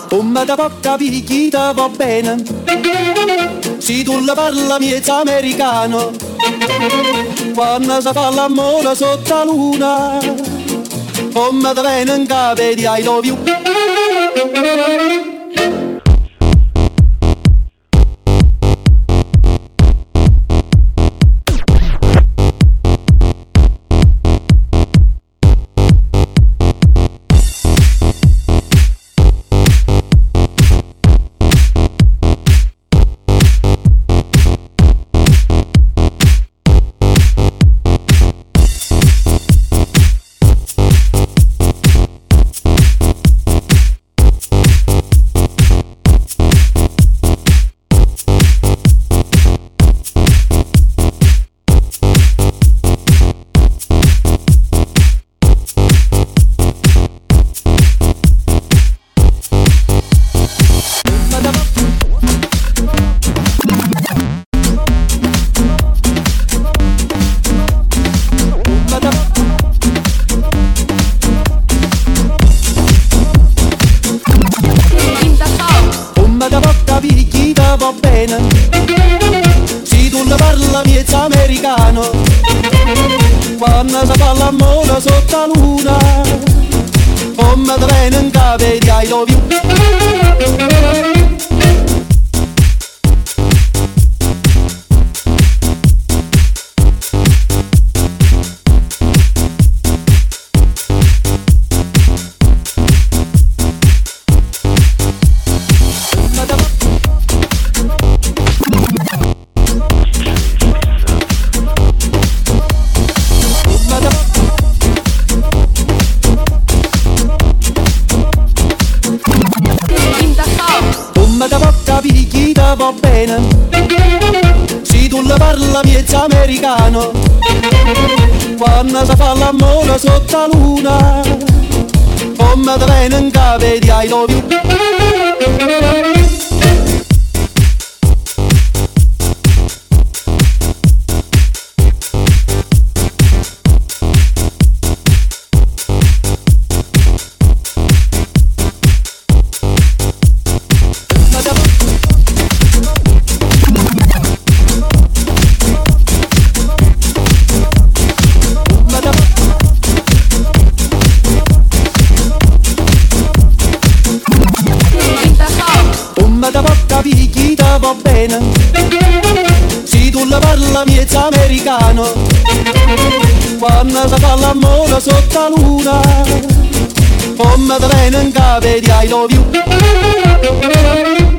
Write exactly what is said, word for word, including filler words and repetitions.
Come da poca picchita va bene, se tu la parla miezza americano, quando si fa l'amore sotto la luna, come da viene in capo di I love you. Va bene, se tu ne parla miezza americano, quando si fa l'amore sotto la luna, come da viene in capo di I love you. Da poca picchita va bene, se tu la parla miezza americano, quando si fa l'amore sotto la luna, come da viene in capo di I love you. Da poca picchita va bene, se tu la parla miezza americano, quando si fa l'amore sotto la luna, come da viene in capo di I love you.